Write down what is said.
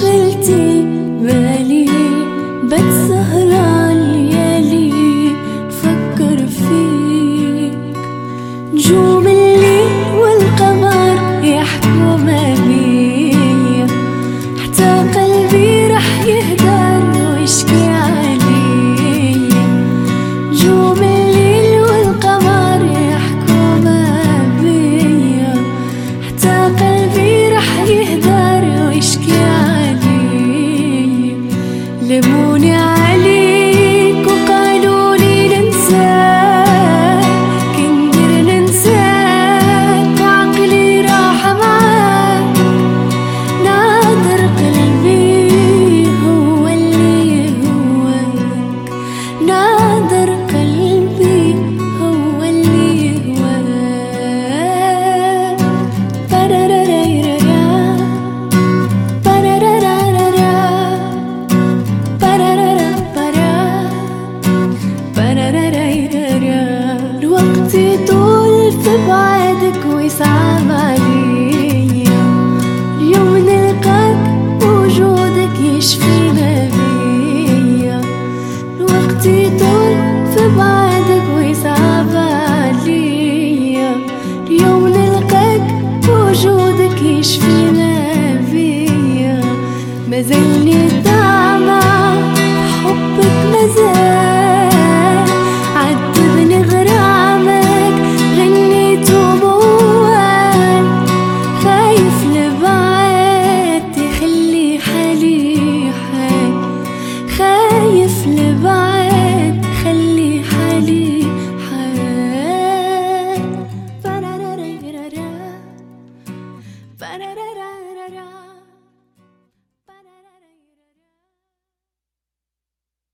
شغلتي بالي بتسهر الليالي نفكر فيك. نجوم الليل والقمر يحكوا ما بيا، حتى قلبي رح يهدر ويشكي عليا. نجوم الليل والقمر يحكوا ما بيا، حتى قلبي رح يهدر ويشكي عليا. لموني عليك وقالوا لي ننساك، كندر ننساك وعقلي راح معاك. نادر قلبي هو اللي يهواك، نادر قلبي هو اللي يهواك. براراريرارا برارارارا الوقت يطول في بعدك ويصعب عليا، اليوم نلقاك وجودك يشفي ما بيا. الوقت يطول في بعدك ويصعب عليا، اليوم نلقاك وجودك يشفي ما بيا. مازلني